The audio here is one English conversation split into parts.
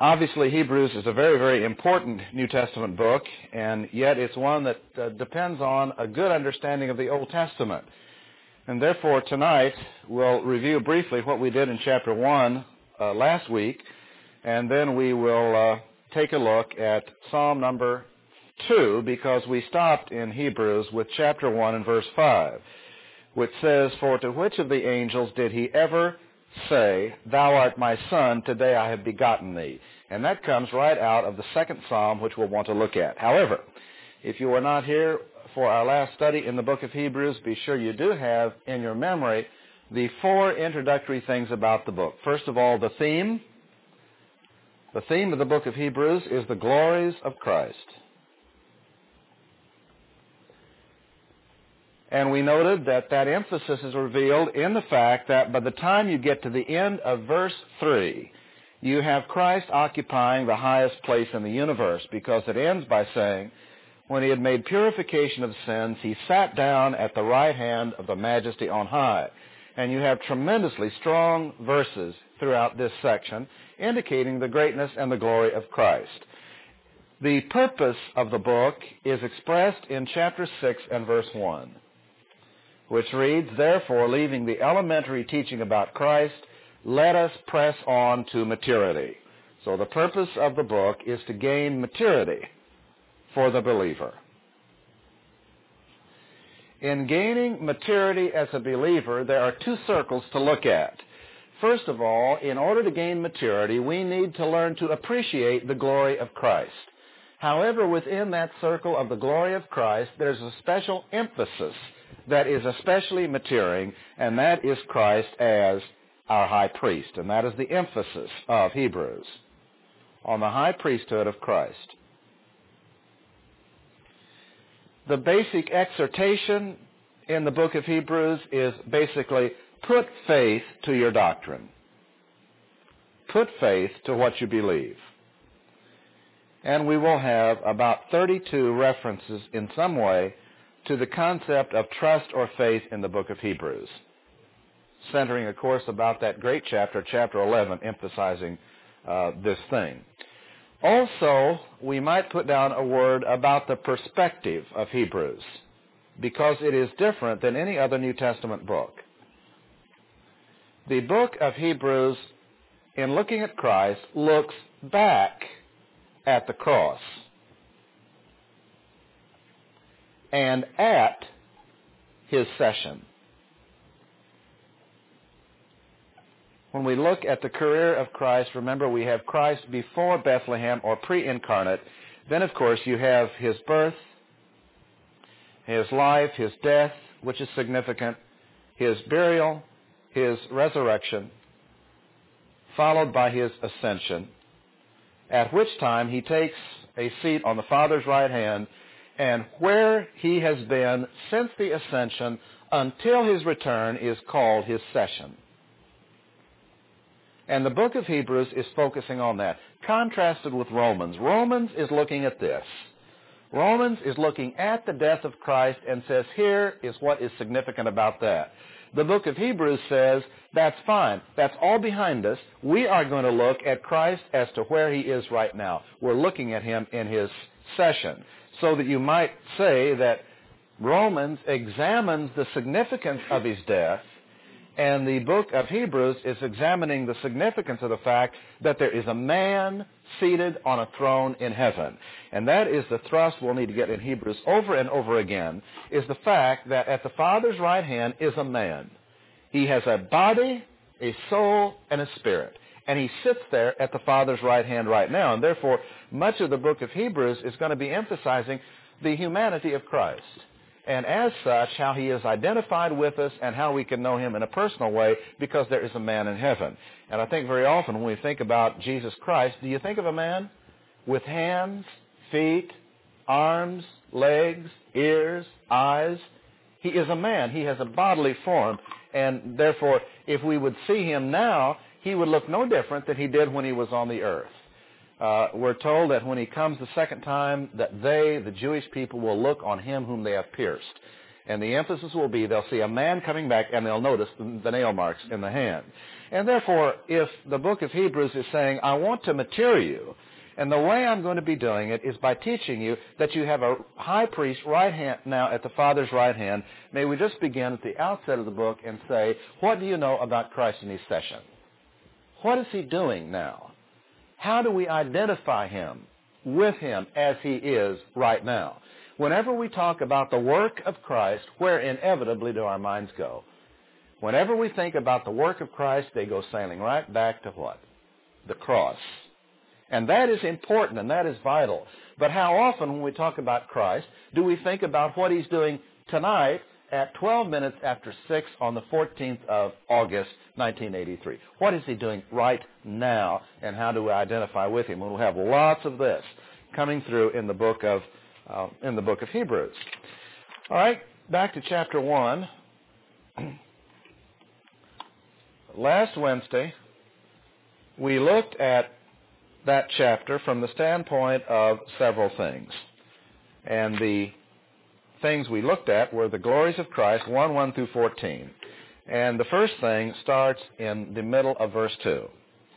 Obviously, Hebrews is a very, very important New Testament book, and yet it's one that depends on a good understanding of the Old Testament. And therefore, tonight, we'll review briefly what we did in chapter 1 last week, and then we will take a look at Psalm number 2, because we stopped in Hebrews with chapter 1 and verse 5, which says, "For to which of the angels did he ever say, 'Thou art my son, today I have begotten thee'?" And that comes right out of the second psalm, which we'll want to look at. However, if you were not here for our last study in the book of Hebrews, be sure you do have in your memory the 4 introductory things about the book. First of all, the theme. The theme of the book of Hebrews is the glories of Christ. And we noted that emphasis is revealed in the fact that by the time you get to the end of verse 3, you have Christ occupying the highest place in the universe, because it ends by saying, "When he had made purification of sins, he sat down at the right hand of the Majesty on high." And you have tremendously strong verses throughout this section indicating the greatness and the glory of Christ. The purpose of the book is expressed in chapter 6 and verse 1. Which reads, "Therefore, leaving the elementary teaching about Christ, let us press on to maturity." So the purpose of the book is to gain maturity for the believer. In gaining maturity as a believer, there are 2 circles to look at. First of all, in order to gain maturity, we need to learn to appreciate the glory of Christ. However, within that circle of the glory of Christ, there's a special emphasis that is especially maturing, and that is Christ as our high priest. And that is the emphasis of Hebrews, on the high priesthood of Christ. The basic exhortation in the book of Hebrews is basically, put faith to your doctrine. Put faith to what you believe. And we will have about 32 references in some way to the concept of trust or faith in the book of Hebrews, centering, of course, about that great chapter, chapter 11, emphasizing this thing. Also, we might put down a word about the perspective of Hebrews, because it is different than any other New Testament book. The book of Hebrews, in looking at Christ, looks back at the cross and at his session. When we look at the career of Christ, remember we have Christ before Bethlehem, or pre-incarnate. Then, of course, you have his birth, his life, his death, which is significant, his burial, his resurrection, followed by his ascension, at which time he takes a seat on the Father's right hand, and where he has been since the ascension until his return is called his session. And the book of Hebrews is focusing on that, contrasted with Romans. Romans is looking at this. Romans is looking at the death of Christ and says, here is what is significant about that. The book of Hebrews says, that's fine. That's all behind us. We are going to look at Christ as to where he is right now. We're looking at him in his session. So that you might say that Romans examines the significance of his death, and the book of Hebrews is examining the significance of the fact that there is a man seated on a throne in heaven. And that is the thrust we'll need to get in Hebrews over and over again, is the fact that at the Father's right hand is a man. He has a body, a soul, and a spirit. And he sits there at the Father's right hand right now. And therefore, much of the book of Hebrews is going to be emphasizing the humanity of Christ. And as such, how he is identified with us and how we can know him in a personal way, because there is a man in heaven. And I think very often when we think about Jesus Christ, do you think of a man with hands, feet, arms, legs, ears, eyes? He is a man. He has a bodily form. And therefore, if we would see him now, he would look no different than he did when he was on the earth. We're told that when he comes the second time, that they, the Jewish people, will look on him whom they have pierced. And the emphasis will be they'll see a man coming back, and they'll notice the nail marks in the hand. And therefore, if the book of Hebrews is saying, I want to mature you, and the way I'm going to be doing it is by teaching you that you have a high priest right hand now at the Father's right hand, may we just begin at the outset of the book and say, what do you know about Christ in his session? What is he doing now? How do we identify him with him as he is right now? Whenever we talk about the work of Christ, where inevitably do our minds go? Whenever we think about the work of Christ, they go sailing right back to what? The cross. And that is important and that is vital. But how often when we talk about Christ do we think about what he's doing tonight at 12 minutes after 6 on the 14th of August, 1983? What is he doing right now, and how do we identify with him? We'll have lots of this coming through in the book of Hebrews. All right, back to chapter 1. Last Wednesday, we looked at that chapter from the standpoint of several things. And the things we looked at were the glories of Christ, 1 through 14. And the first thing starts in the middle of verse 2.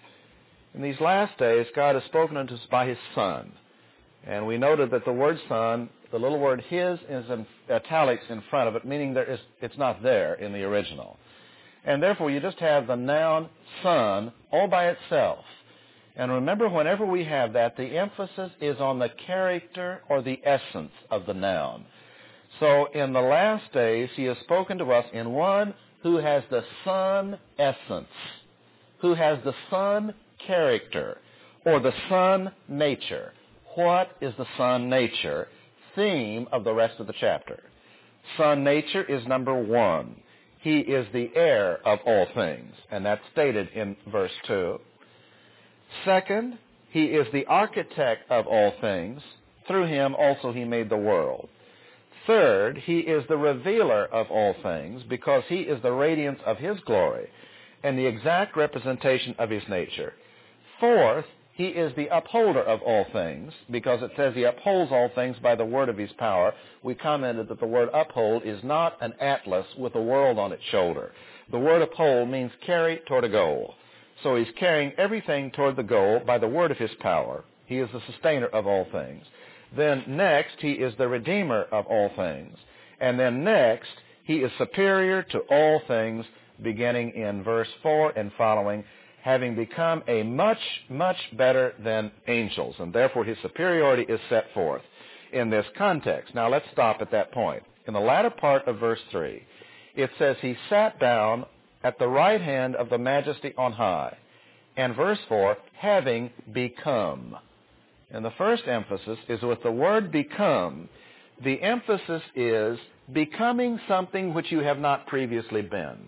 In these last days, God has spoken unto us by his Son. And we noted that the word Son, the little word his, is in italics in front of it, meaning it's not there in the original. And therefore, you just have the noun Son all by itself. And remember, whenever we have that, the emphasis is on the character or the essence of the noun. So in the last days, he has spoken to us in one who has the Son essence, who has the Son character, or the Son nature. What is the Son nature? Theme of the rest of the chapter. Son nature is number 1. He is the heir of all things, and that's stated in verse 2. Second, he is the architect of all things. Through him also he made the world. Third, he is the revealer of all things, because he is the radiance of his glory and the exact representation of his nature. Fourth, he is the upholder of all things, because it says he upholds all things by the word of his power. We commented that the word uphold is not an atlas with a world on its shoulder. The word uphold means carry toward a goal. So he's carrying everything toward the goal by the word of his power. He is the sustainer of all things. Then next, he is the redeemer of all things. And then next, he is superior to all things, beginning in verse 4 and following, having become a much, much better than angels. And therefore his superiority is set forth in this context. Now let's stop at that point. In the latter part of verse 3, it says he sat down at the right hand of the majesty on high. And verse 4, having become. And the first emphasis is with the word become. The emphasis is becoming something which you have not previously been.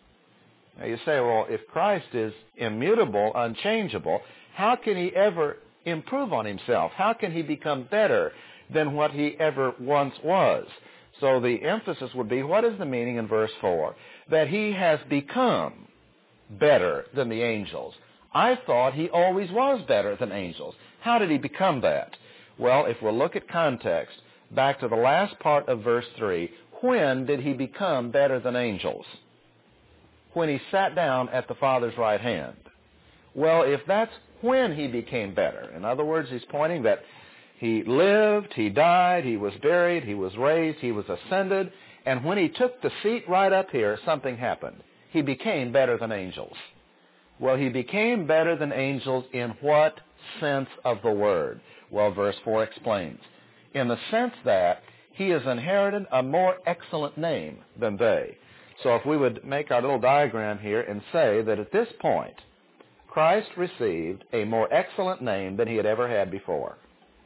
Now you say, well, if Christ is immutable, unchangeable, how can he ever improve on himself? How can he become better than what he ever once was? So the emphasis would be, what is the meaning in verse 4? That he has become better than the angels. I thought he always was better than angels. How did he become that? Well, if we'll look at context, back to the last part of verse 3, when did he become better than angels? When he sat down at the Father's right hand. Well, if that's when he became better, in other words, he's pointing that he lived, he died, he was buried, he was raised, he was ascended, and when he took the seat right up here, something happened. He became better than angels. Well, he became better than angels in what sense of the word? Well, verse 4 explains. In the sense that he has inherited a more excellent name than they. So if we would make our little diagram here and say that at this point, Christ received a more excellent name than he had ever had before.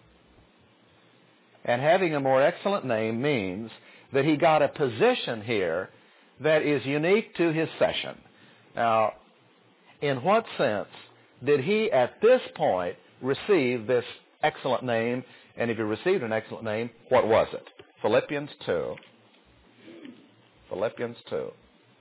And having a more excellent name means that he got a position here that is unique to his session. Now, in what sense did he at this point receive this excellent name? And if he received an excellent name, what was it? Philippians 2. Philippians 2.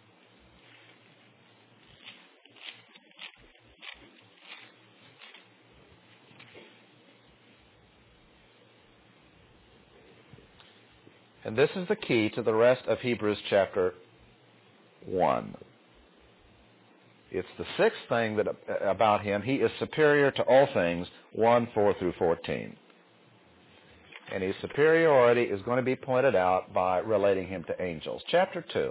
And this is the key to the rest of Hebrews chapter 1. It's the sixth thing that about him. He is superior to all things, 1:4 through 14. And his superiority is going to be pointed out by relating him to angels. Chapter 2.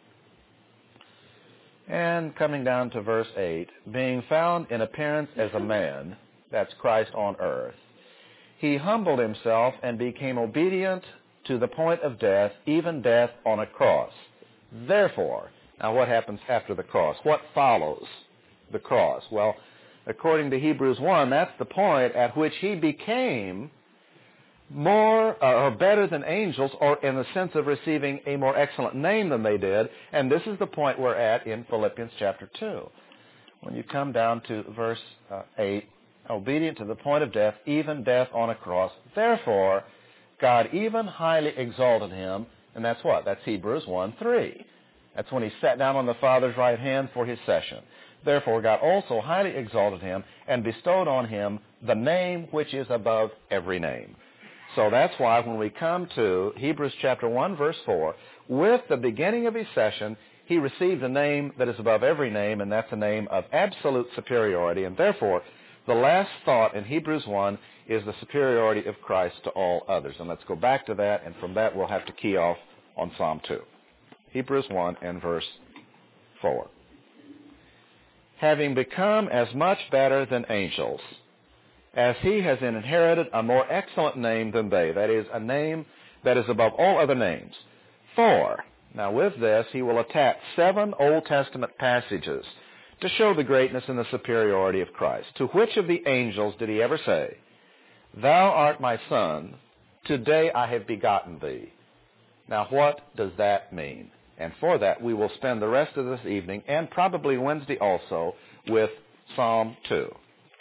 And coming down to verse 8, being found in appearance as a man, that's Christ on earth, he humbled himself and became obedient to the point of death, even death on a cross. Therefore, now what happens after the cross? What follows the cross? Well, according to Hebrews 1, that's the point at which he became more or better than angels, or in the sense of receiving a more excellent name than they did. And this is the point we're at in Philippians chapter 2. When you come down to verse 8, obedient to the point of death, even death on a cross. Therefore, God even highly exalted him, and that's what? That's Hebrews 1:3. That's when he sat down on the Father's right hand for his session. Therefore, God also highly exalted him and bestowed on him the name which is above every name. So that's why when we come to Hebrews chapter 1, verse 4, with the beginning of his session, he received a name that is above every name, and that's a name of absolute superiority. And therefore, the last thought in Hebrews 1 is the superiority of Christ to all others. And let's go back to that, and from that we'll have to key off on Psalm 2. Hebrews 1 and verse 4. Having become as much better than angels, as he has inherited a more excellent name than they, that is, a name that is above all other names. For, now with this, he will attach 7 Old Testament passages to show the greatness and the superiority of Christ. To which of the angels did he ever say, "Thou art my son, today I have begotten thee"? Now what does that mean? And for that, we will spend the rest of this evening, and probably Wednesday also, with Psalm 2.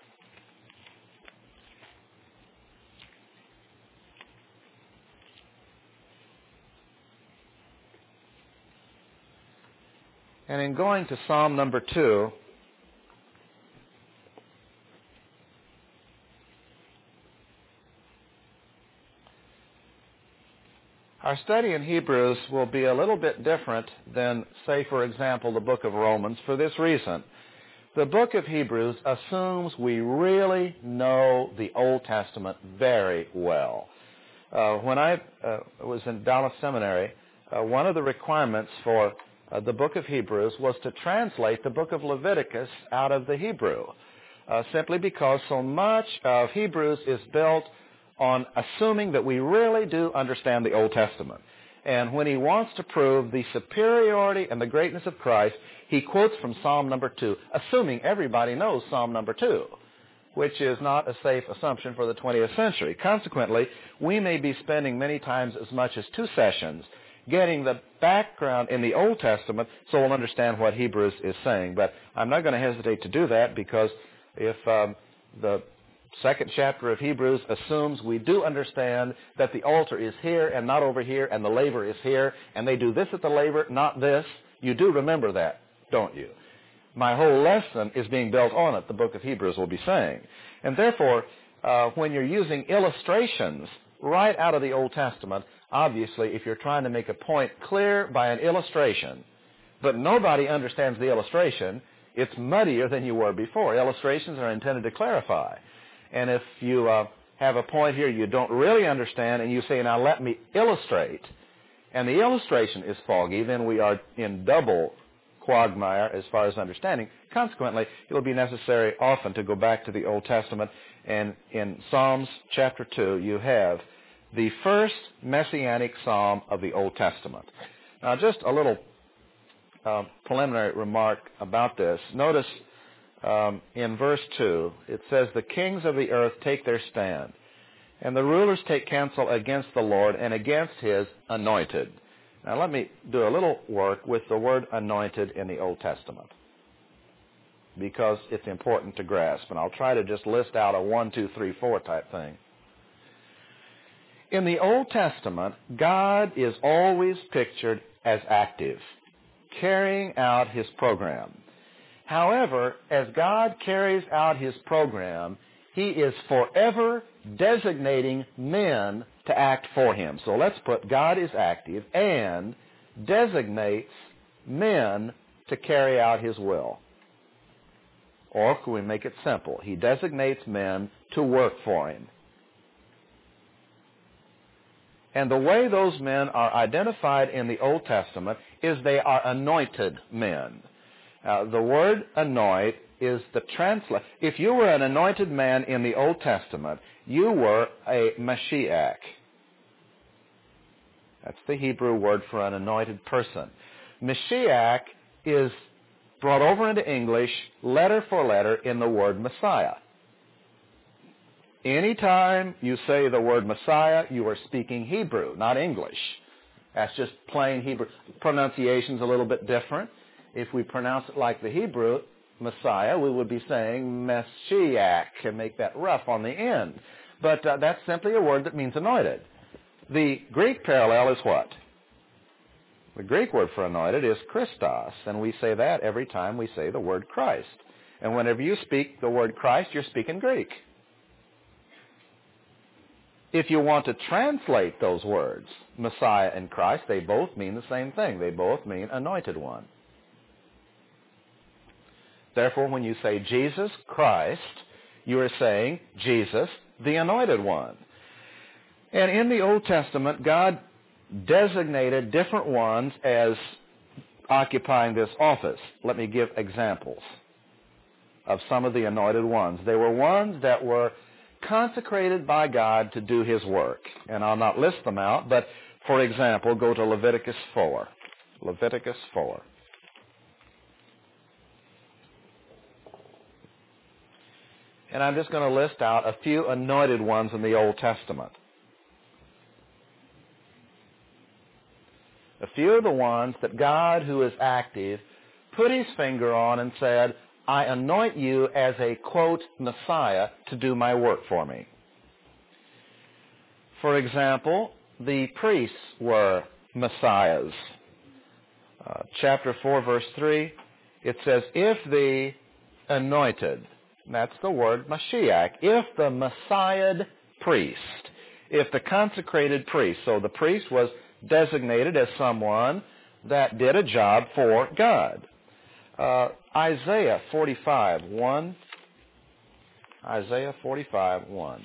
And in going to Psalm number 2, our study in Hebrews will be a little bit different than, say, for example, the book of Romans, for this reason. The book of Hebrews assumes we really know the Old Testament very well. When I was in Dallas Seminary, one of the requirements for the book of Hebrews was to translate the book of Leviticus out of the Hebrew, simply because so much of Hebrews is built on assuming that we really do understand the Old Testament. And when he wants to prove the superiority and the greatness of Christ, he quotes from Psalm number 2, assuming everybody knows Psalm number 2, which is not a safe assumption for the 20th century. Consequently, we may be spending many times as much as 2 sessions getting the background in the Old Testament so we'll understand what Hebrews is saying. But I'm not going to hesitate to do that, because if the second chapter of Hebrews assumes we do understand that the altar is here and not over here, and the laver is here, and they do this at the laver, not this, you do remember that, don't you? My whole lesson is being built on it, the book of Hebrews will be saying. And therefore, when you're using illustrations right out of the Old Testament, obviously, if you're trying to make a point clear by an illustration, but nobody understands the illustration, it's muddier than you were before. Illustrations are intended to clarify. And if you have a point here you don't really understand, and you say, now let me illustrate, and the illustration is foggy, then we are in double quagmire as far as understanding. Consequently, it will be necessary often to go back to the Old Testament. And in Psalms chapter 2, you have the first messianic psalm of the Old Testament. Now, just a little preliminary remark about this. Notice in verse 2, it says, "The kings of the earth take their stand, and the rulers take counsel against the Lord and against his anointed." Now, let me do a little work with the word anointed in the Old Testament, because it's important to grasp. And I'll try to just list out a 1, 2, 3, 4 type thing. In the Old Testament, God is always pictured as active, carrying out his program. However, as God carries out his program, he is forever designating men to act for him. So let's put God is active and designates men to carry out his will. Or can we make it simple? He designates men to work for him. And the way those men are identified in the Old Testament is they are anointed men. The word anoint is the translation. If you were an anointed man in the Old Testament, you were a Mashiach. That's the Hebrew word for an anointed person. Mashiach is brought over into English letter for letter in the word Messiah. Anytime you say the word Messiah, you are speaking Hebrew, not English. That's just plain Hebrew. Pronunciation's a little bit different. If we pronounce it like the Hebrew, Messiah, we would be saying Mashiach and make that rough on the end. But that's simply a word that means anointed. The Greek parallel is what? The Greek word for anointed is Christos, and we say that every time we say the word Christ. And whenever you speak the word Christ, you're speaking Greek. If you want to translate those words, Messiah and Christ, they both mean the same thing. They both mean anointed one. Therefore, when you say Jesus Christ, you are saying Jesus, the anointed one. And in the Old Testament, God designated different ones as occupying this office. Let me give examples of some of the anointed ones. They were ones that were consecrated by God to do His work. And I'll not list them out, but for example, go to Leviticus 4. Leviticus 4. And I'm just going to list out a few anointed ones in the Old Testament. A few of the ones that God, who is active, put His finger on and said, I anoint you as a, quote, Messiah to do my work for me. For example, the priests were Messiahs. Chapter 4, verse 3, it says, if the anointed, that's the word Mashiach, if the Messiah priest, if the consecrated priest, so the priest was designated as someone that did a job for God. Isaiah 45:1. Isaiah 45:1.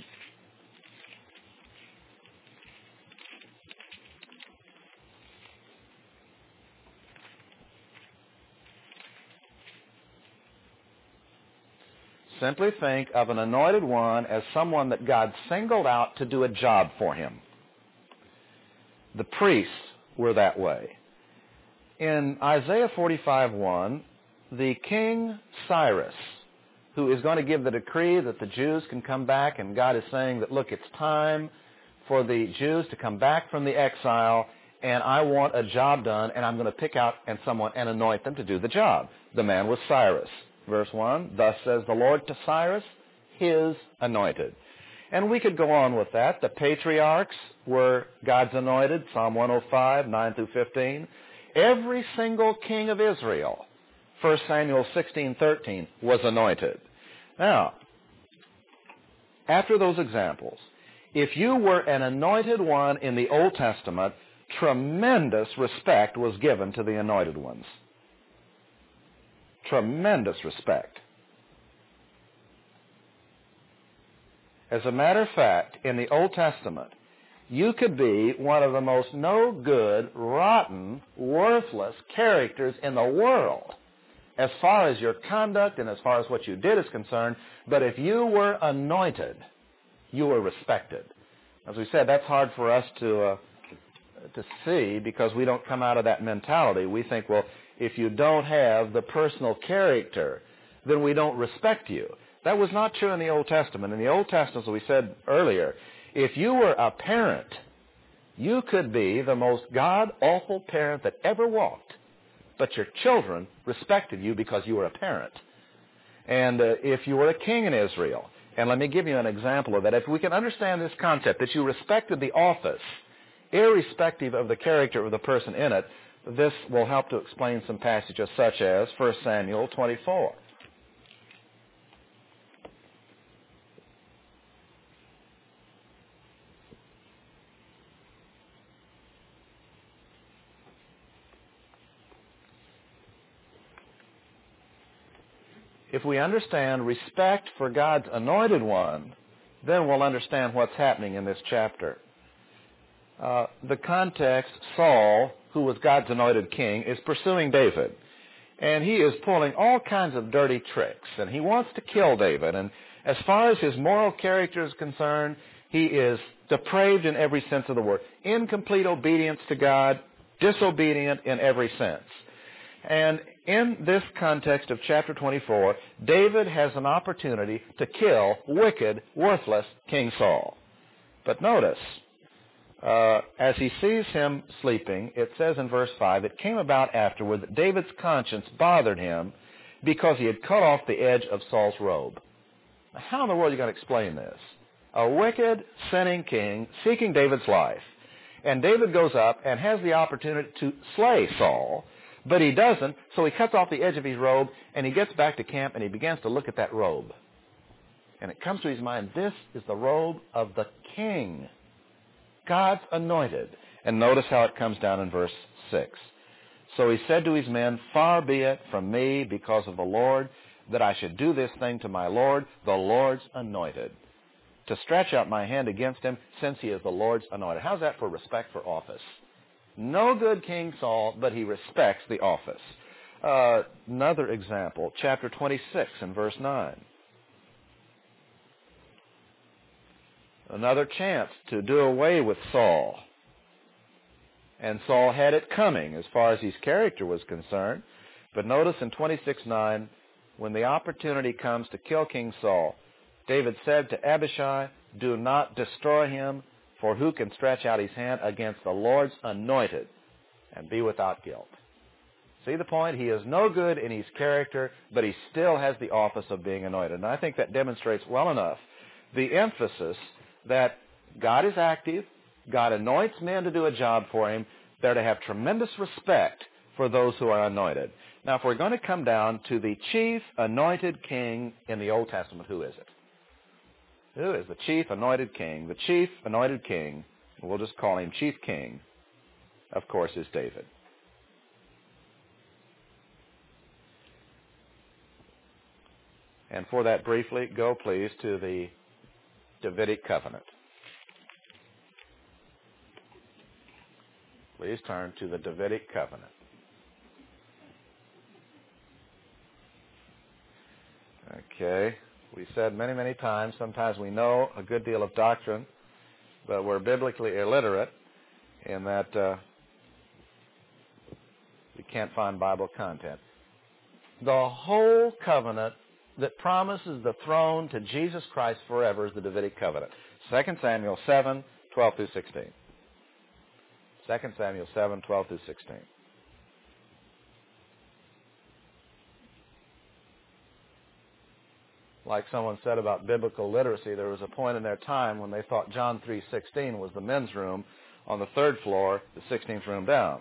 Simply think of an anointed one as someone that God singled out to do a job for Him. The priests were that way. In Isaiah 45:1, the king Cyrus, who is going to give the decree that the Jews can come back, and God is saying that, look, it's time for the Jews to come back from the exile, and I want a job done, and I'm going to pick out someone and anoint them to do the job. The man was Cyrus. Verse 1, thus says the Lord to Cyrus, His anointed. And we could go on with that. The patriarchs were God's anointed, Psalm 105, 9 through 15. Every single king of Israel, 1 Samuel 16:13, was anointed. Now, after those examples, if you were an anointed one in the Old Testament, tremendous respect was given to the anointed ones. Tremendous respect. As a matter of fact, in the Old Testament, you could be one of the most no-good, rotten, worthless characters in the world as far as your conduct and as far as what you did is concerned, but if you were anointed, you were respected. As we said, that's hard for us to see because we don't come out of that mentality. We think, well, if you don't have the personal character, then we don't respect you. That was not true in the Old Testament. In the Old Testament, as we said earlier, if you were a parent, you could be the most god-awful parent that ever walked, but your children respected you because you were a parent. And if you were a king in Israel, and let me give you an example of that. If we can understand this concept, that you respected the office, irrespective of the character of the person in it, this will help to explain some passages such as 1 Samuel 24. If we understand respect for God's anointed one, then we'll understand what's happening in this chapter. The context, Saul, who was God's anointed king, is pursuing David. And he is pulling all kinds of dirty tricks. And he wants to kill David. And as far as his moral character is concerned, he is depraved in every sense of the word. Incomplete obedience to God, disobedient in every sense. And in this context of chapter 24, David has an opportunity to kill wicked, worthless King Saul. But notice, as he sees him sleeping, it says in verse 5, it came about afterward that David's conscience bothered him because he had cut off the edge of Saul's robe. Now, how in the world are you going to explain this? A wicked, sinning king seeking David's life. And David goes up and has the opportunity to slay Saul, but he doesn't, so he cuts off the edge of his robe, and he gets back to camp, and he begins to look at that robe. And it comes to his mind, this is the robe of the king, God's anointed. And notice how it comes down in verse 6. So he said to his men, far be it from me, because of the Lord, that I should do this thing to my Lord, the Lord's anointed, to stretch out my hand against him, since he is the Lord's anointed. How's that for respect for office? No good King Saul, but he respects the office. Another example, chapter 26 and verse 9. Another chance to do away with Saul. And Saul had it coming as far as his character was concerned. But notice in 26:9, when the opportunity comes to kill King Saul, David said to Abishai, do not destroy him, for who can stretch out his hand against the Lord's anointed and be without guilt? See the point? He is no good in his character, but he still has the office of being anointed. And I think that demonstrates well enough the emphasis that God is active, God anoints men to do a job for him. They're to have tremendous respect for those who are anointed. Now, if we're going to come down to the chief anointed king in the Old Testament, who is it? Who is the chief anointed king? The chief anointed king, we'll just call him Chief King, of course, is David. And for that briefly, go please to the Davidic covenant. Please turn to the Davidic covenant. Okay. We said many, many times, sometimes we know a good deal of doctrine, but we're biblically illiterate in that we can't find Bible content. The whole covenant that promises the throne to Jesus Christ forever is the Davidic covenant. 2 Samuel 7, 12 through 16. 2 Samuel 7, 12 through 16. Like someone said about biblical literacy, there was a point in their time when they thought John 3:16 was the men's room on the third floor, the 16th room down.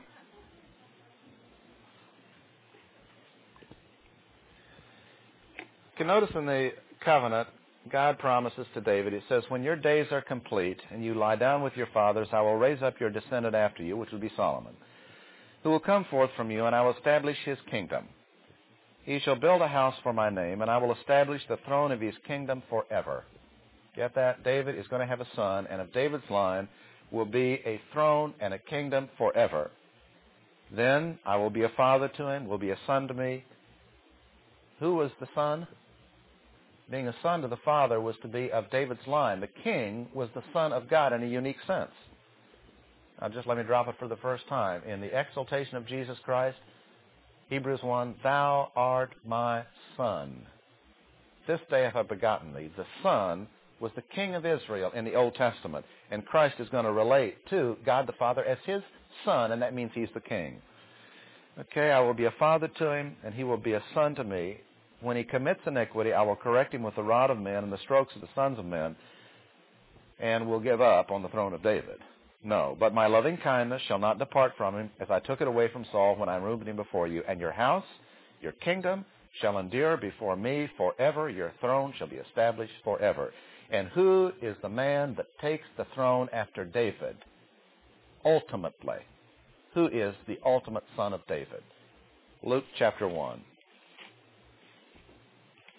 You can notice in the covenant, God promises to David, it says, when your days are complete and you lie down with your fathers, I will raise up your descendant after you, which will be Solomon, who will come forth from you, and I will establish his kingdom. He shall build a house for my name, and I will establish the throne of his kingdom forever. Get that? David is going to have a son, and of David's line will be a throne and a kingdom forever. Then I will be a father to him, will be a son to me. Who was the son? Being a son to the father was to be of David's line. The king was the son of God in a unique sense. Now just let me drop it for the first time. In the exaltation of Jesus Christ, Hebrews 1, thou art my son. This day have I begotten thee. The son was the king of Israel in the Old Testament. And Christ is going to relate to God the Father as his son, and that means he's the king. Okay, I will be a father to him, and he will be a son to me. When he commits iniquity, I will correct him with the rod of men and the strokes of the sons of men, and will give up on the throne of David. No, but my loving kindness shall not depart from him, as I took it away from Saul when I removed him before you. And your house, your kingdom, shall endure before me forever. Your throne shall be established forever. And who is the man that takes the throne after David? Ultimately. Who is the ultimate son of David? Luke chapter 1.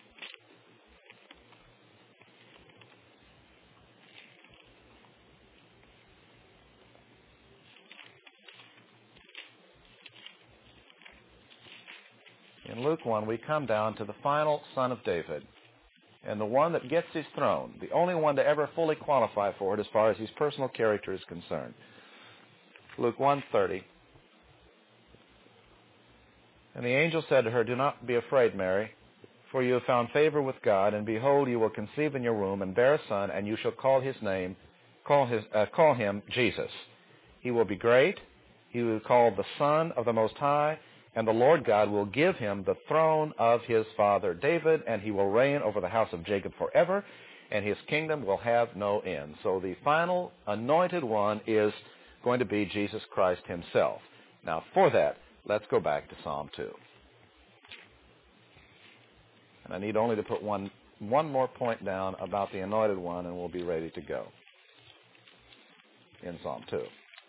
in Luke 1, we come down to the final son of David, and the one that gets his throne, the only one to ever fully qualify for it as far as his personal character is concerned. Luke 1:30. And the angel said to her, "Do not be afraid, Mary, for you have found favor with God, and behold, you will conceive in your womb and bear a son, and you shall call him Jesus. He will be great. He will be called the Son of the Most High, and the Lord God will give him the throne of his father David, and he will reign over the house of Jacob forever, and his kingdom will have no end." So the final anointed one is going to be Jesus Christ himself. Now, for that, let's go back to Psalm 2. And I need only to put one more point down about the anointed one, and we'll be ready to go in Psalm 2.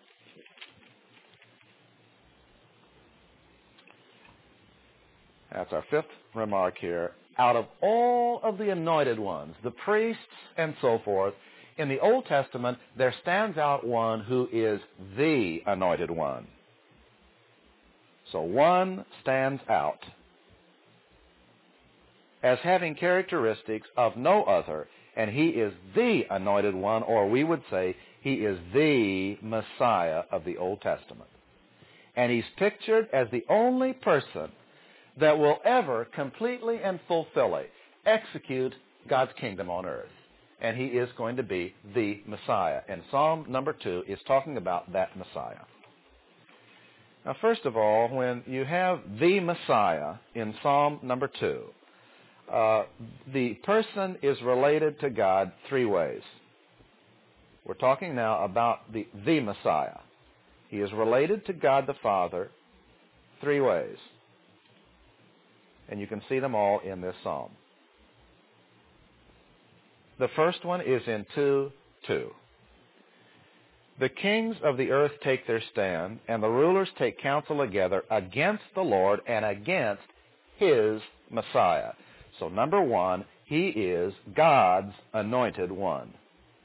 That's our fifth remark here. Out of all of the anointed ones, the priests and so forth, in the Old Testament, there stands out one who is the anointed one. So one stands out as having characteristics of no other, and he is the anointed one, or we would say he is the Messiah of the Old Testament. And he's pictured as the only person that will ever completely and fully execute God's kingdom on earth. And he is going to be the Messiah. And Psalm number 2 is talking about that Messiah. Now, first of all, when you have the Messiah in Psalm number 2, the person is related to God three ways. We're talking now about the Messiah. He is related to God the Father three ways. And you can see them all in this psalm. The first one is in 2:2. The kings of the earth take their stand, and the rulers take counsel together against the Lord and against his Messiah. So number one, he is God's anointed one.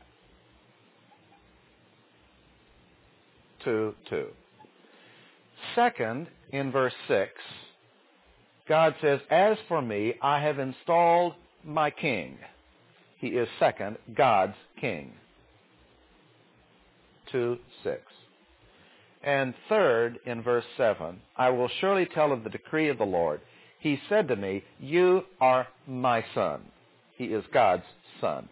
2:2. Second, in verse 6, God says, "As for me, I have installed my king." He is second, God's king. 2:6. And third, in verse 7, "I will surely tell of the decree of the Lord. He said to me, you are my son." He is God's son.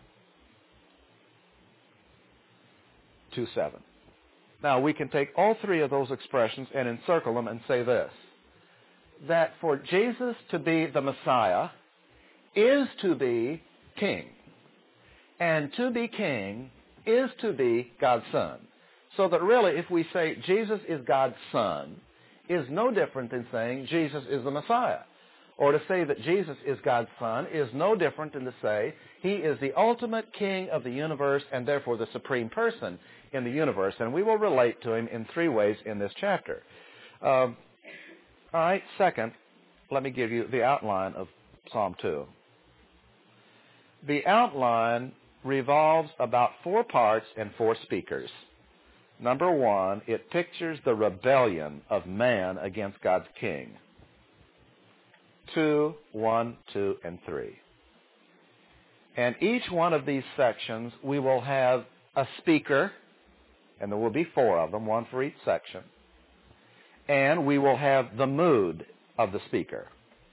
2:7. Now, we can take all three of those expressions and encircle them and say this, that for Jesus to be the Messiah is to be king. And to be king is to be God's son. So that really, if we say Jesus is God's son, is no different than saying Jesus is the Messiah. Or to say that Jesus is God's son is no different than to say he is the ultimate king of the universe and therefore the supreme person in the universe. And we will relate to him in three ways in this chapter. All right, second, let me give you the outline of Psalm 2. The outline revolves about four parts and four speakers. Number one, it pictures the rebellion of man against God's king. 2, 1, 2, and 3. And each one of these sections, we will have a speaker, and there will be four of them, one for each section. And we will have the mood of the speaker.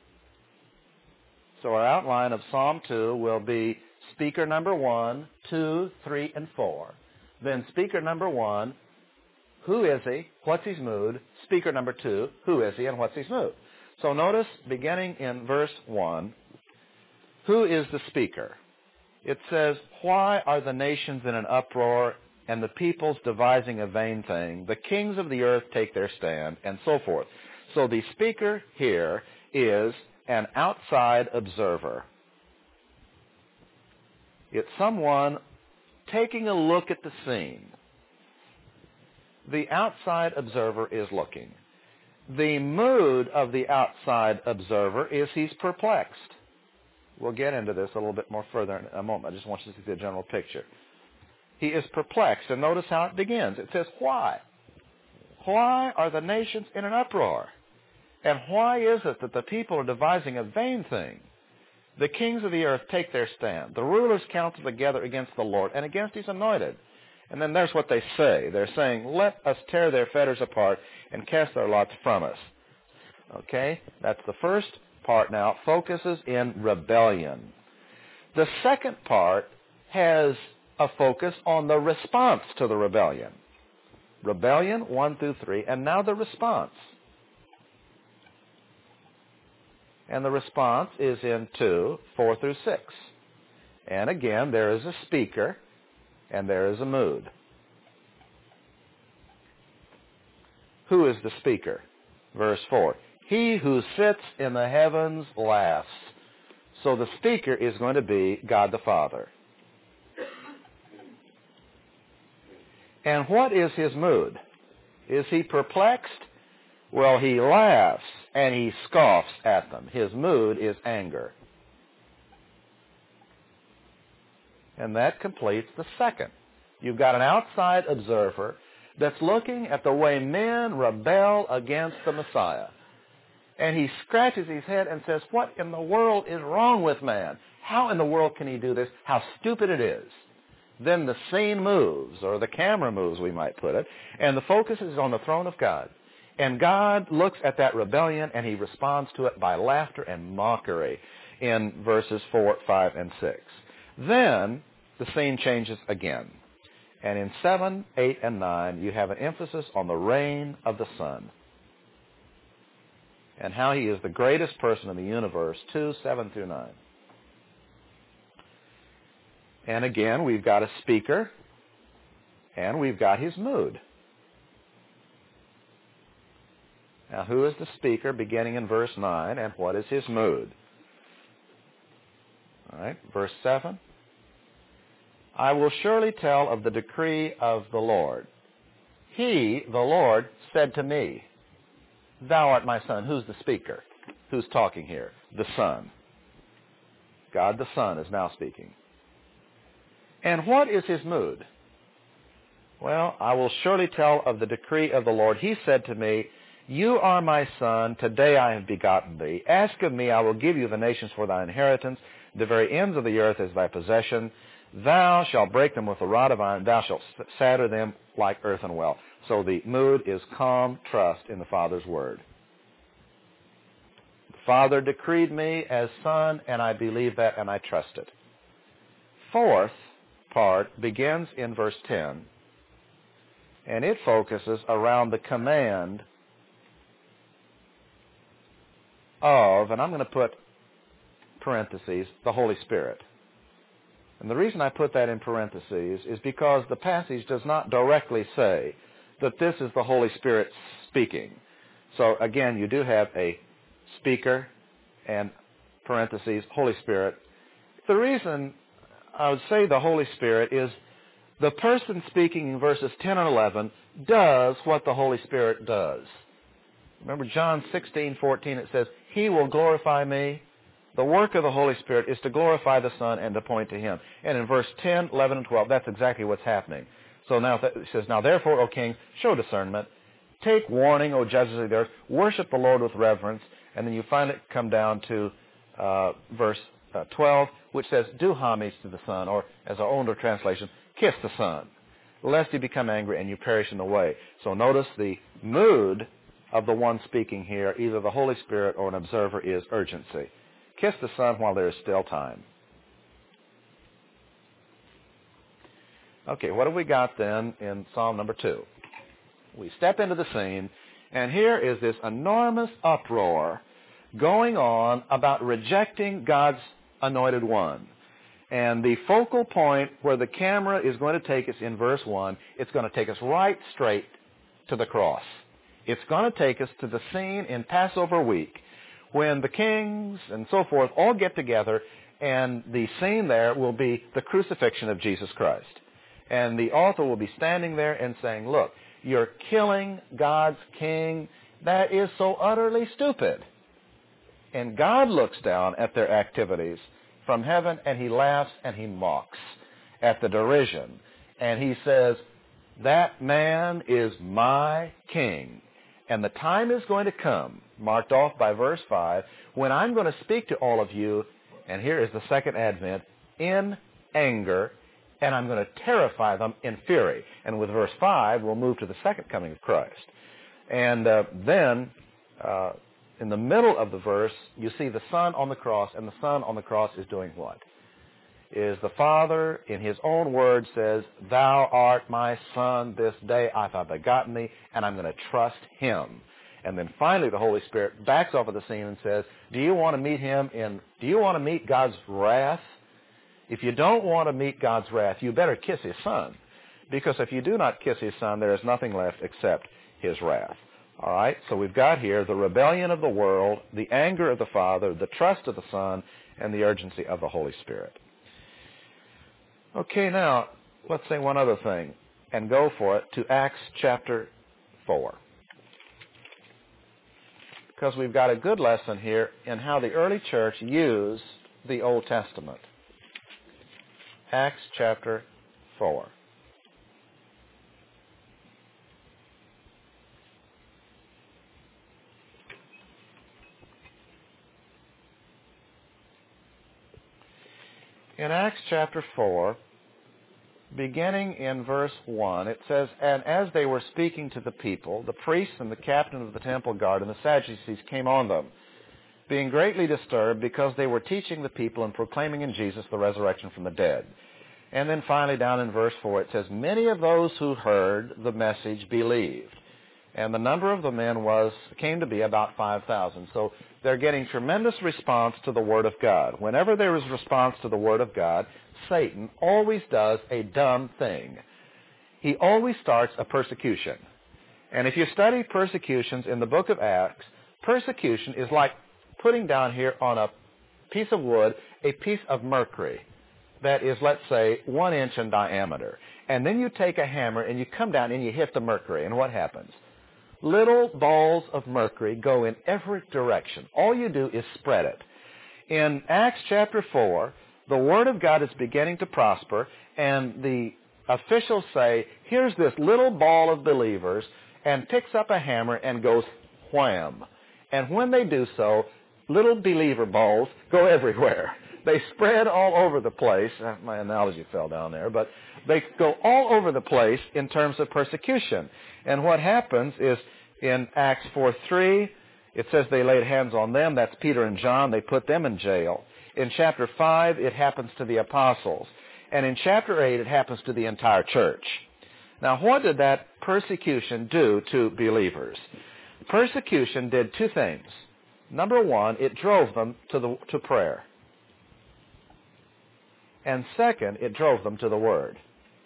So our outline of Psalm 2 will be speaker number 1, 2, 3, and 4. Then speaker number 1, who is he? What's his mood? Speaker number 2, who is he and what's his mood? So notice, beginning in verse 1, who is the speaker? It says, "Why are the nations in an uproar and the peoples devising a vain thing? The kings of the earth take their stand," and so forth. So the speaker here is an outside observer. It's someone taking a look at the scene. The outside observer is looking. The mood of the outside observer is he's perplexed. We'll get into this a little bit more further in a moment. I just want you to see the general picture. He is perplexed, and notice how it begins. It says, why? Why are the nations in an uproar? And why is it that the people are devising a vain thing? The kings of the earth take their stand. The rulers counsel together against the Lord and against his anointed. And then there's what they say. They're saying, let us tear their fetters apart and cast their lots from us. Okay? That's the first part now. Focuses in rebellion. The second part has a focus on the response to the rebellion. Rebellion, 1 through 3, and now the response. And the response is in 2, 4 through 6. And again, there is a speaker, and there is a mood. Who is the speaker? Verse 4. He who sits in the heavens laughs. So the speaker is going to be God the Father. And what is his mood? Is he perplexed? Well, he laughs and he scoffs at them. His mood is anger. And that completes the second. You've got an outside observer that's looking at the way men rebel against the Messiah. And he scratches his head and says, what in the world is wrong with man? How in the world can he do this? How stupid it is. Then the scene moves, or the camera moves, we might put it, and the focus is on the throne of God. And God looks at that rebellion, and he responds to it by laughter and mockery in verses 4, 5, and 6. Then the scene changes again. And in 7, 8, and 9, you have an emphasis on the reign of the Son and how he is the greatest person in the universe, 2, 7 through 9. And again, we've got a speaker, and we've got his mood. Now, who is the speaker beginning in verse 9, and what is his mood? All right, verse 7. I will surely tell of the decree of the Lord. He, the Lord, said to me, thou art my son. Who's the speaker? Who's talking here? The Son. God the Son is now speaking. And what is his mood? Well, I will surely tell of the decree of the Lord. He said to me, you are my son, today I have begotten thee. Ask of me, I will give you the nations for thy inheritance, the very ends of the earth as thy possession. Thou shalt break them with a rod of iron, thou shalt shatter them like earthen well. So the mood is calm trust in the Father's word. The Father decreed me as son, and I believe that, and I trust it. Fourth part begins in verse 10, and it focuses around the command of, and I'm going to put parentheses, the Holy Spirit. And the reason I put that in parentheses is because the passage does not directly say that this is the Holy Spirit speaking. So again, you do have a speaker and parentheses, Holy Spirit. The reason I would say the Holy Spirit is the person speaking in verses 10 and 11 does what the Holy Spirit does. Remember John 16:14, it says, he will glorify me. The work of the Holy Spirit is to glorify the Son and to point to him. And in verse 10, 11, and 12, that's exactly what's happening. So now it says, now therefore, O king, show discernment. Take warning, O judges of the earth. Worship the Lord with reverence. And then you finally come down to verse 12, which says, do homage to the Son, or as our older translation, kiss the Son, lest you become angry and you perish in the way. So notice the mood of the one speaking here, either the Holy Spirit or an observer, is urgency. Kiss the Son while there is still time. Okay, what have we got then in Psalm number 2? We step into the scene, and here is this enormous uproar going on about rejecting God's anointed one. And the focal point where the camera is going to take us in verse 1, it's going to take us right straight to the cross. It's going to take us to the scene in Passover week when the kings and so forth all get together, and the scene there will be the crucifixion of Jesus Christ. And the author will be standing there and saying, look, you're killing God's king. That is so utterly stupid. And God looks down at their activities from heaven, and he laughs and he mocks at the derision. And he says, that man is my king. And the time is going to come, marked off by verse 5, when I'm going to speak to all of you, and here is the second advent, in anger, and I'm going to terrify them in fury. And with verse 5, we'll move to the second coming of Christ. And then, in the middle of the verse, you see the Son on the cross, and the Son on the cross is doing what? Is the Father, in His own words, says, "Thou art my Son, this day I have begotten thee, and I'm going to trust Him." And then finally the Holy Spirit backs off of the scene and says, do you want to meet God's wrath? If you don't want to meet God's wrath, you better kiss His Son. Because if you do not kiss His Son, there is nothing left except His wrath. All right? So we've got here the rebellion of the world, the anger of the Father, the trust of the Son, and the urgency of the Holy Spirit. Okay, now, let's say one other thing, and go for it to Acts chapter 4. Because we've got a good lesson here in how the early church used the Old Testament. Acts chapter 4. In Acts chapter 4, beginning in verse 1, it says, "And as they were speaking to the people, the priests and the captain of the temple guard and the Sadducees came on them, being greatly disturbed because they were teaching the people and proclaiming in Jesus the resurrection from the dead." And then finally down in verse 4, it says, "Many of those who heard the message believed." And the number of the men came to be about 5,000. So they're getting tremendous response to the Word of God. Whenever there is response to the Word of God, Satan always does a dumb thing. He always starts a persecution. And if you study persecutions in the book of Acts, persecution is like putting down here on a piece of wood a piece of mercury that is, let's say, 1 inch in diameter. And then you take a hammer and you come down and you hit the mercury. And what happens? Little balls of mercury go in every direction. All you do is spread it. In Acts chapter 4, the Word of God is beginning to prosper, and the officials say, here's this little ball of believers, and picks up a hammer and goes wham. And when they do so, little believer balls go everywhere. They spread all over the place. My analogy fell down there, but they go all over the place in terms of persecution. And what happens is in Acts 4:3, it says they laid hands on them. That's Peter and John. They put them in jail. In chapter 5, it happens to the apostles. And in chapter 8, it happens to the entire church. Now, what did that persecution do to believers? Persecution did two things. Number one, it drove them to prayer. And second, it drove them to the Word.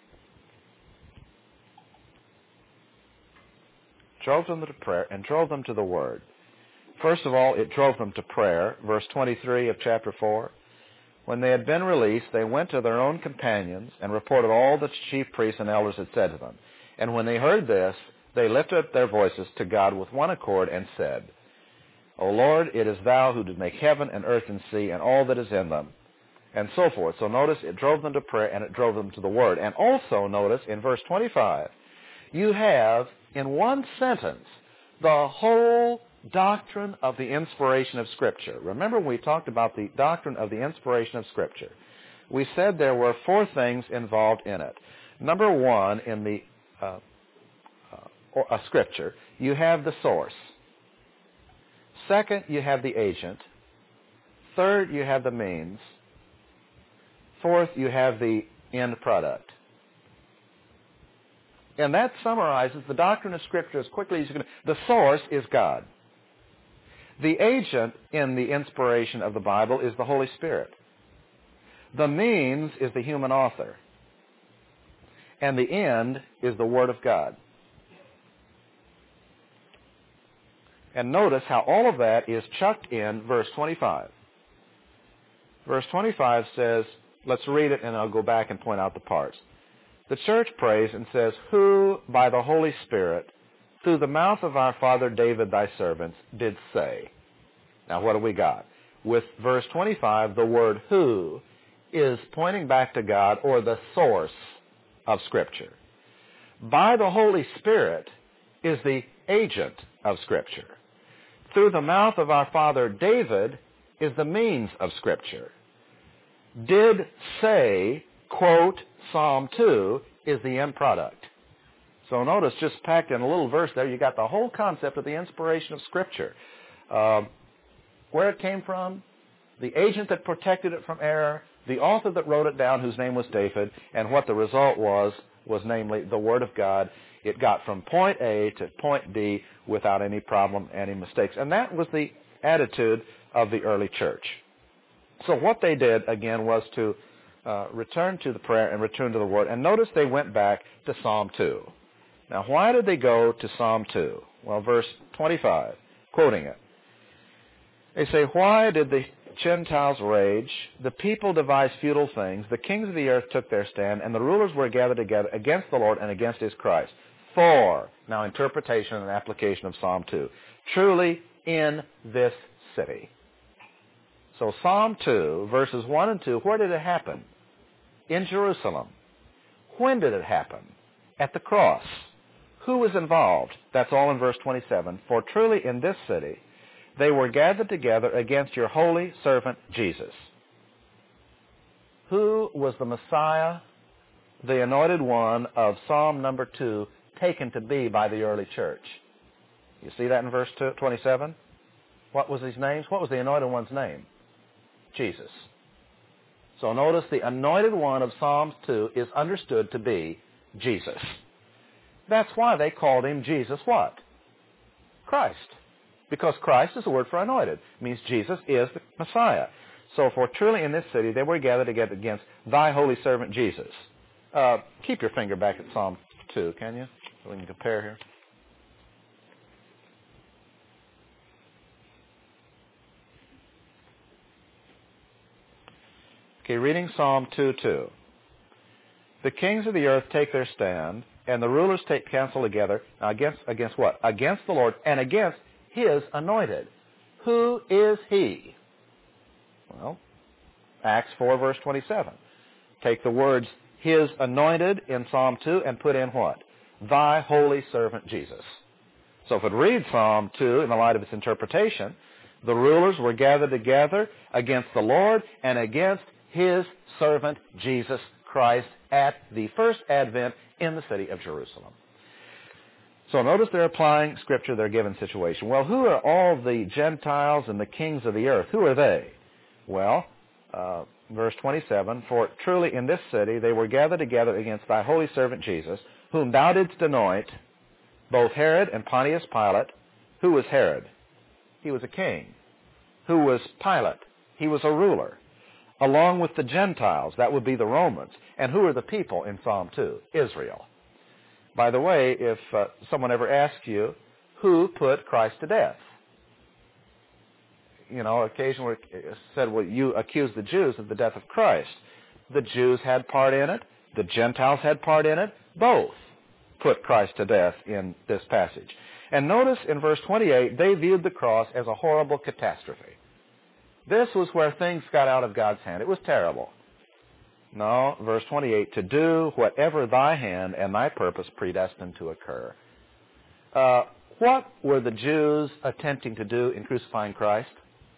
Drove them to prayer and drove them to the Word. First of all, it drove them to prayer. Verse 23 of chapter 4. When they had been released, they went to their own companions and reported all the chief priests and elders had said to them. And when they heard this, they lifted up their voices to God with one accord and said, O Lord, it is Thou who did make heaven and earth and sea and all that is in them, and so forth. So notice it drove them to prayer and it drove them to the Word. And also notice in verse 25, you have in one sentence the whole doctrine of the inspiration of Scripture. Remember when we talked about the doctrine of the inspiration of Scripture, we said there were four things involved in it. Number one, in the Scripture, you have the source. Second, you have the agent. Third, you have the means. Fourth, you have the end product. And that summarizes the doctrine of Scripture as quickly as you can. The source is God. The agent in the inspiration of the Bible is the Holy Spirit. The means is the human author. And the end is the Word of God. And notice how all of that is chucked in verse 25. Verse 25 says, let's read it and I'll go back and point out the parts. The church prays and says, who by the Holy Spirit, through the mouth of our father David thy servant, did say. Now what do we got? With verse 25, the word who is pointing back to God or the source of Scripture. By the Holy Spirit is the agent of Scripture. through the mouth of our father David is the means of Scripture. Did say, quote, Psalm 2 is the end product. So notice, just packed in a little verse there, you got the whole concept of the inspiration of Scripture. Where it came from, the agent that protected it from error, the author that wrote it down, whose name was David, and what the result was namely the Word of God. It got from point A to point D without any problem, any mistakes. And that was the attitude of the early church. So what they did, again, was to return to the prayer and return to the Word. And notice they went back to Psalm 2. Now, why did they go to Psalm 2? Well, verse 25, quoting it. They say, why did the Gentiles rage? The people devised futile things. The kings of the earth took their stand, and the rulers were gathered together against the Lord and against his Christ. For, now interpretation and application of Psalm 2, truly in this city. So Psalm 2, verses 1 and 2, where did it happen? In Jerusalem. When did it happen? At the cross. Who was involved? That's all in verse 27. For truly in this city they were gathered together against your holy servant Jesus. Who was the Messiah, the anointed one of Psalm number 2, taken to be by the early church? You see that in verse 27? What was his name? What was the anointed one's name? Jesus. So notice the anointed one of Psalm 2 is understood to be Jesus. That's why they called him Jesus what? Christ. Because Christ is the word for anointed. It means Jesus is the Messiah. So for truly in this city they were gathered together against thy holy servant Jesus. Keep your finger back at Psalm 2, can you? So we can compare here. Okay, reading Psalm 2:2. The kings of the earth take their stand, and the rulers take counsel together. Now against what? Against the Lord and against his anointed. Who is he? Well, Acts 4, verse 27. Take the words his anointed in Psalm 2 and put in what? Thy holy servant Jesus. So if it reads Psalm 2 in the light of its interpretation, the rulers were gathered together against the Lord and against his servant Jesus Christ at the first advent in the city of Jerusalem. So notice they're applying Scripture to their given situation. Well, who are all the Gentiles and the kings of the earth? Who are they? Well, verse 27, for truly in this city they were gathered together against thy holy servant Jesus, whom thou didst anoint, both Herod and Pontius Pilate. Who was Herod? He was a king. Who was Pilate? He was a ruler. Along with the Gentiles, that would be the Romans. And who are the people in Psalm 2? Israel. By the way, if someone ever asks you, who put Christ to death? You know, occasionally said, well, you accuse the Jews of the death of Christ. The Jews had part in it. The Gentiles had part in it. Both put Christ to death in this passage. And notice in verse 28, they viewed the cross as a horrible catastrophe. This was where things got out of God's hand. It was terrible. No, verse 28, to do whatever thy hand and thy purpose predestined to occur. What were the Jews attempting to do in crucifying Christ?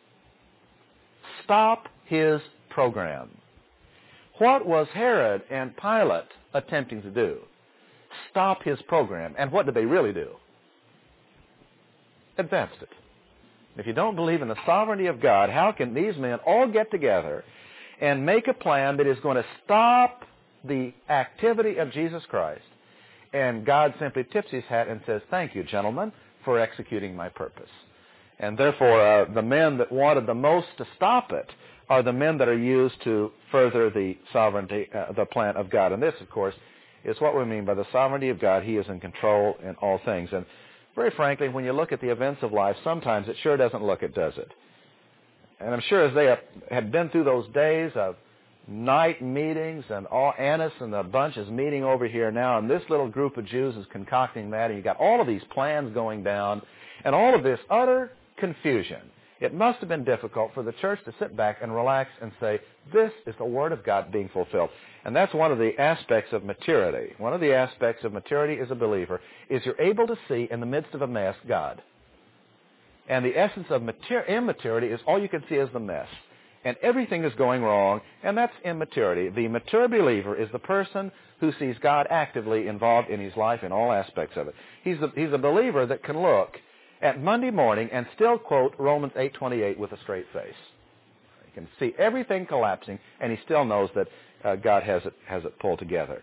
Stop his program. What was Herod and Pilate attempting to do? Stop his program. And what did they really do? Advanced it. If you don't believe in the sovereignty of God, how can these men all get together and make a plan that is going to stop the activity of Jesus Christ? And God simply tips his hat and says, thank you, gentlemen, for executing my purpose. And therefore, the men that wanted the most to stop it are the men that are used to further the sovereignty, the plan of God. And this, of course, is what we mean by the sovereignty of God. He is in control in all things. And very frankly, when you look at the events of life, sometimes it sure doesn't look it, does it? And I'm sure as they had been through those days of night meetings, and all Annas and the bunch is meeting over here now, and this little group of Jews is concocting that, and you got all of these plans going down, and all of this utter confusion. It must have been difficult for the church to sit back and relax and say, this is the Word of God being fulfilled. And that's one of the aspects of maturity. One of the aspects of maturity as a believer is you're able to see in the midst of a mess God. And the essence of immaturity is all you can see is the mess. And everything is going wrong, and that's immaturity. The mature believer is the person who sees God actively involved in his life in all aspects of it. He's a believer that can look at Monday morning and still quote Romans 8:28 with a straight face. He can see everything collapsing, and he still knows that God has it pulled together.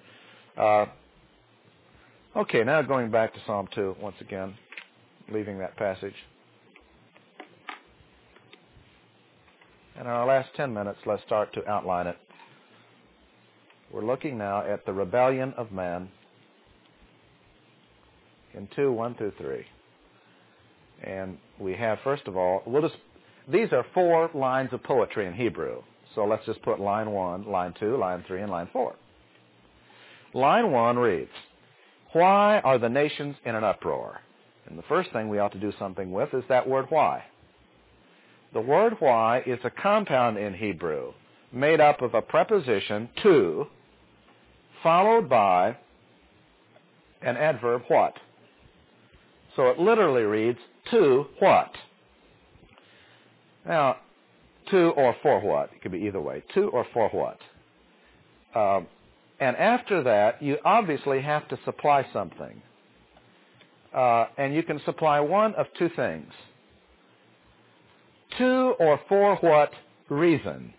Okay, now going back to Psalm 2 once again, leaving that passage. And in our last 10 minutes, let's start to outline it. We're looking now at the rebellion of man in 2:1-3. And we have, first of all, these are 4 lines of poetry in Hebrew. So let's just put line 1, line 2, line 3, and line 4. Line 1 reads, "Why are the nations in an uproar?" And the first thing we ought to do something with is that word why. The word why is a compound in Hebrew made up of a preposition to followed by an adverb what. So it literally reads to what. Now, to or for what. It could be either way. To or for what. And after that, you obviously have to supply something. And you can supply one of 2 things. To or for what reason?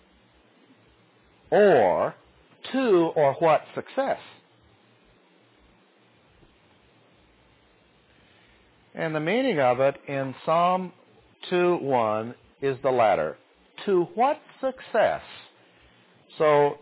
Or to or what success? And the meaning of it in Psalm 2:1 is the latter. To what success? So,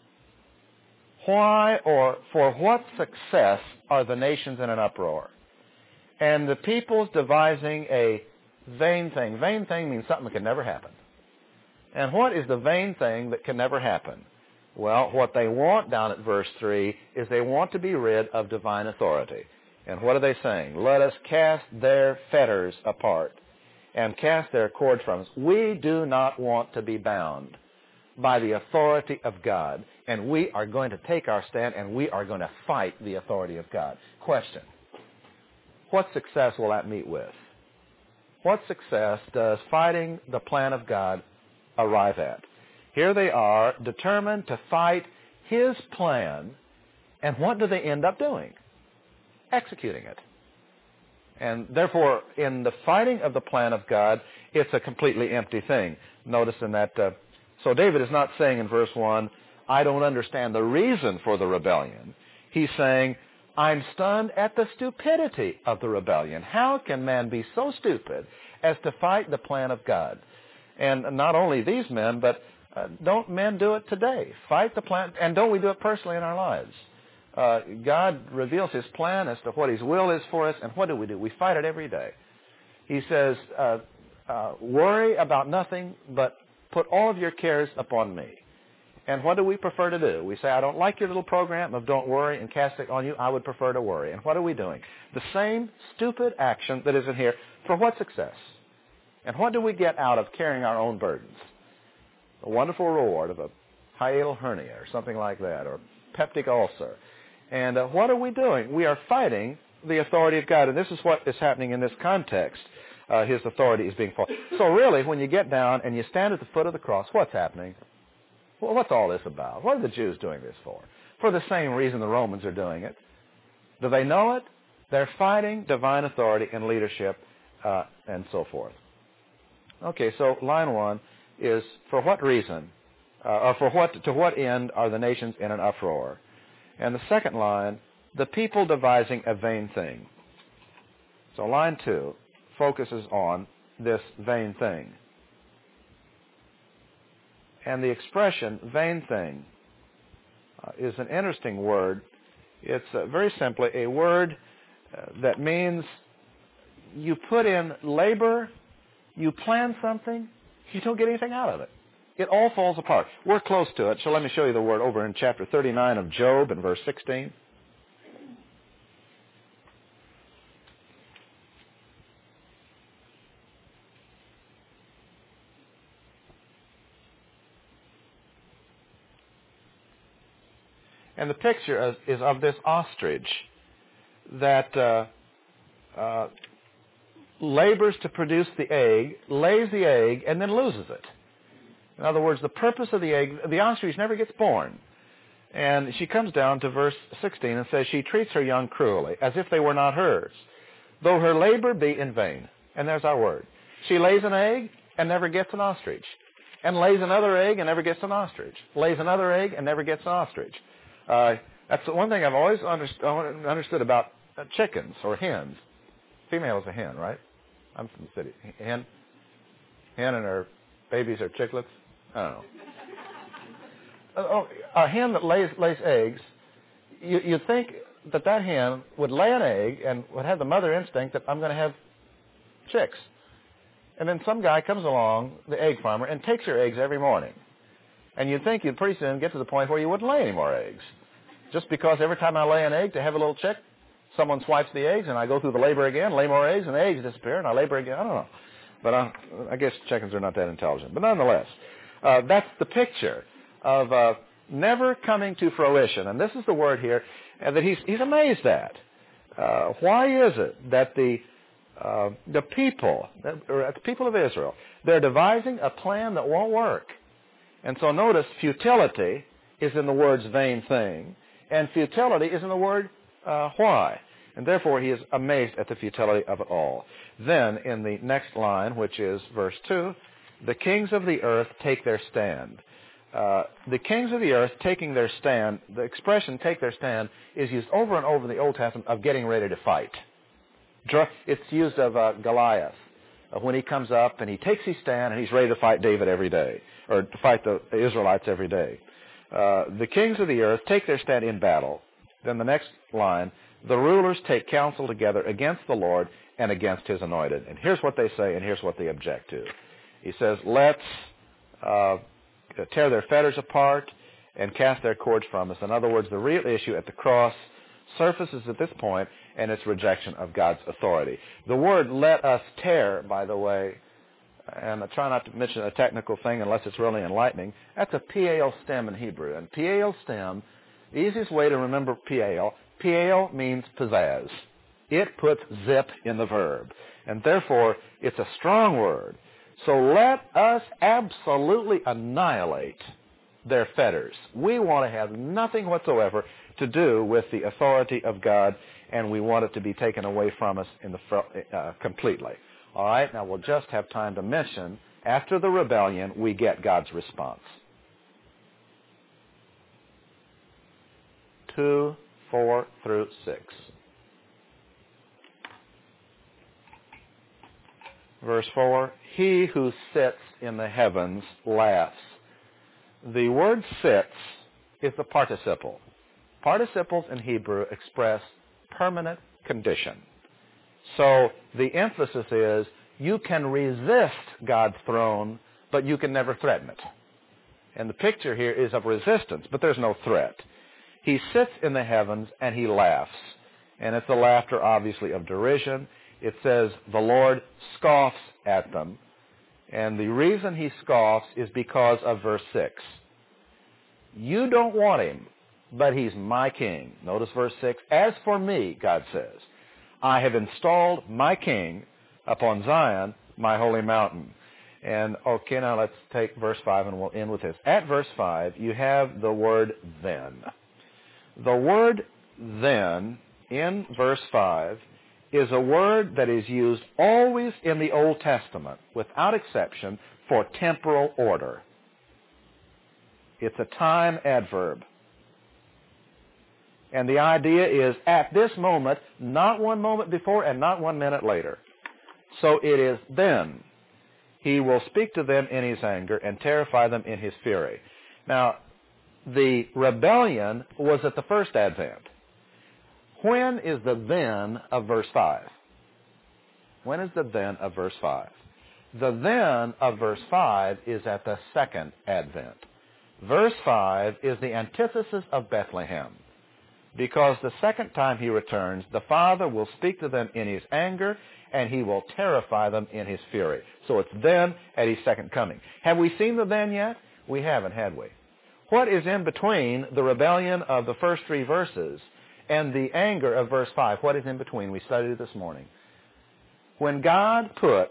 why or for what success are the nations in an uproar? And the people's devising a vain thing. Vain thing means something that can never happen. And what is the vain thing that can never happen? Well, what they want down at verse 3 is they want to be rid of divine authority. And what are they saying? Let us cast their fetters apart and cast their cords from us. We do not want to be bound by the authority of God. And we are going to take our stand and we are going to fight the authority of God. Question. What success will that meet with? What success does fighting the plan of God arrive at? Here they are, determined to fight His plan, and what do they end up doing? Executing it. And therefore, in the fighting of the plan of God, it's a completely empty thing. Notice in that, so David is not saying in verse 1, I don't understand the reason for the rebellion. He's saying, I'm stunned at the stupidity of the rebellion. How can man be so stupid as to fight the plan of God? And not only these men, but don't men do it today? Fight the plan, and don't we do it personally in our lives? God reveals His plan as to what His will is for us, and what do? We fight it every day. He says, worry about nothing, but put all of your cares upon me. And what do we prefer to do? We say, I don't like your little program of don't worry and cast it on you. I would prefer to worry. And what are we doing? The same stupid action that is in here. For what success? And what do we get out of carrying our own burdens? A wonderful reward of a hiatal hernia or something like that, or peptic ulcer. And what are we doing? We are fighting the authority of God. And this is what is happening in this context. His authority is being fought. So really, when you get down and you stand at the foot of the cross, what's happening? Well, what's all this about? What are the Jews doing this for? For the same reason the Romans are doing it. Do they know it? They're fighting divine authority and leadership and so forth. Okay, so line 1 is, for what reason, or to what end are the nations in an uproar? And the second line, the people devising a vain thing. So line 2 focuses on this vain thing. And the expression, vain thing, is an interesting word. It's very simply a word that means you put in labor, you plan something, you don't get anything out of it. It all falls apart. We're close to it, so let me show you the word over in chapter 39 of Job in verse 16. And the picture is of this ostrich that labors to produce the egg, lays the egg, and then loses it. In other words, the purpose of the egg, the ostrich never gets born. And she comes down to verse 16 and says, she treats her young cruelly, as if they were not hers, though her labor be in vain. And there's our word. She lays an egg and never gets an ostrich. And lays another egg and never gets an ostrich. Lays another egg and never gets an ostrich. That's the one thing I've always understood about chickens or hens. Female is a hen, right? I'm from the city. Hen and her babies are chicklets? I don't know. A hen that lays eggs, you'd think that hen would lay an egg and would have the mother instinct that I'm going to have chicks. And then some guy comes along, the egg farmer, and takes your eggs every morning. And you'd think you'd pretty soon get to the point where you wouldn't lay any more eggs. Just because every time I lay an egg to have a little chick, someone swipes the eggs, and I go through the labor again, lay more eggs, and the eggs disappear, and I labor again. I don't know. But I guess chickens are not that intelligent. But nonetheless, that's the picture of never coming to fruition. And this is the word here that he's amazed at. Why is it that the people of Israel, they're devising a plan that won't work? And so notice futility is in the words vain thing, and futility is in the word why. And therefore he is amazed at the futility of it all. Then in the next line, which is verse 2, the kings of the earth take their stand. The kings of the earth taking their stand, the expression take their stand is used over and over in the Old Testament of getting ready to fight. It's used of Goliath when he comes up and he takes his stand and he's ready to fight David every day, or to fight the Israelites every day. The kings of the earth take their stand in battle. Then the next line, the rulers take counsel together against the Lord and against his anointed. And here's what they say and here's what they object to. He says, let's tear their fetters apart and cast their cords from us. In other words, the real issue at the cross surfaces at this point, and it's rejection of God's authority. The word let us tear, by the way, and I try not to mention a technical thing unless it's really enlightening, that's a P-A-L stem in Hebrew. And P-A-L stem, the easiest way to remember P-A-L means pizzazz. It puts zip in the verb. And therefore, it's a strong word. So let us absolutely annihilate their fetters. We want to have nothing whatsoever to do with the authority of God, and we want it to be taken away from us completely. All right, now we'll just have time to mention, after the rebellion, we get God's response. 2, 4 through 6. Verse 4, he who sits in the heavens laughs. The word sits is the participle. Participles in Hebrew express permanent condition. So the emphasis is you can resist God's throne, but you can never threaten it. And the picture here is of resistance, but there's no threat. He sits in the heavens and he laughs. And it's a laughter, obviously, of derision. It says the Lord scoffs at them. And the reason he scoffs is because of verse 6. You don't want him, but he's my king. Notice verse 6. As for me, God says, I have installed my king upon Zion, my holy mountain. And, okay, now let's take verse 5 and we'll end with this. At verse 5, you have the word then. The word then in verse 5 is a word that is used always in the Old Testament, without exception, for temporal order. It's a time adverb. And the idea is at this moment, not one moment before and not 1 minute later. So it is then. He will speak to them in his anger and terrify them in his fury. Now, the rebellion was at the first advent. When is the then of verse 5? When is the then of verse 5? The then of verse 5 is at the second advent. Verse 5 is the antithesis of Bethlehem. Because the second time he returns, the Father will speak to them in his anger, and he will terrify them in his fury. So it's then at his second coming. Have we seen the then yet? We haven't, had we? What is in between the rebellion of the first 3 verses and the anger of verse 5? What is in between? We studied it this morning. When God puts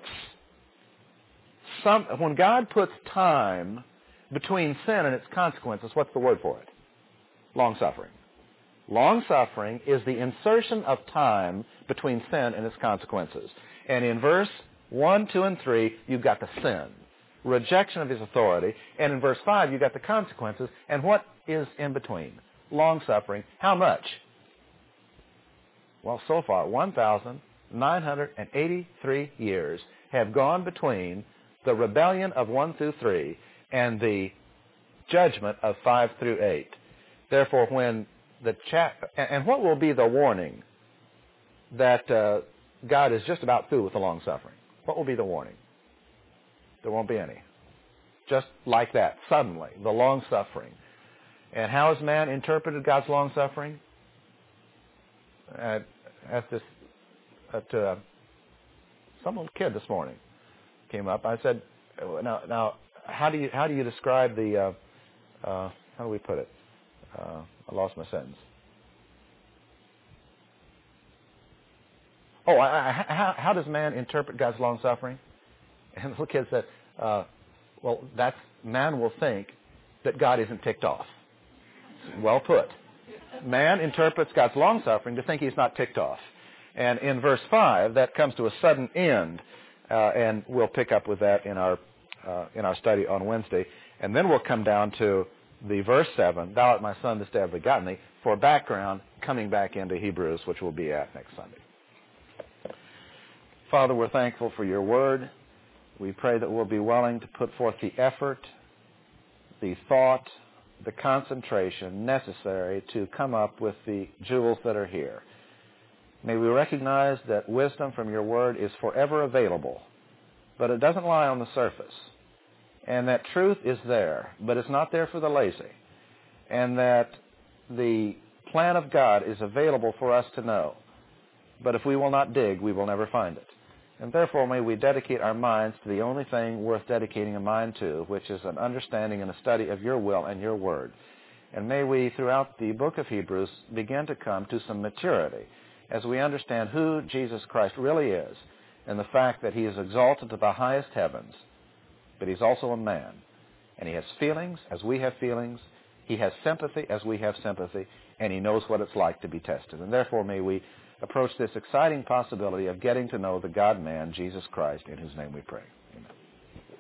time between sin and its consequences, what's the word for it? Long-suffering. Long-suffering is the insertion of time between sin and its consequences. And in verse 1, 2, and 3, you've got the sin, rejection of his authority. And in verse 5, you've got the consequences. And what is in between? Long-suffering. How much? Well, so far, 1,983 years have gone between the rebellion of 1 through 3 and the judgment of 5 through 8. Therefore, when and what will be the warning that God is just about through with the long-suffering? What will be the warning? There won't be any. Just like that, suddenly, the long-suffering. And how has man interpreted God's long-suffering? Some little kid this morning came up. I said, now, how do you describe the, how do we put it? I lost my sentence. How does man interpret God's long-suffering? And the little kid said, well, man will think that God isn't ticked off. Well put. Man interprets God's long-suffering to think he's not ticked off. And in verse 5, that comes to a sudden end, and we'll pick up with that in our study on Wednesday. And then we'll come down to the verse 7, thou art my son, this day I've begotten thee, for background, coming back into Hebrews, which we'll be at next Sunday. Father, we're thankful for your word. We pray that we'll be willing to put forth the effort, the thought, the concentration necessary to come up with the jewels that are here. May we recognize that wisdom from your word is forever available, but it doesn't lie on the surface. And that truth is there, but it's not there for the lazy. And that the plan of God is available for us to know. But if we will not dig, we will never find it. And therefore, may we dedicate our minds to the only thing worth dedicating a mind to, which is an understanding and a study of your will and your word. And may we, throughout the book of Hebrews, begin to come to some maturity as we understand who Jesus Christ really is and the fact that he is exalted to the highest heavens, but he's also a man. And he has feelings as we have feelings. He has sympathy as we have sympathy. And he knows what it's like to be tested. And therefore, may we approach this exciting possibility of getting to know the God-man, Jesus Christ, in whose name we pray.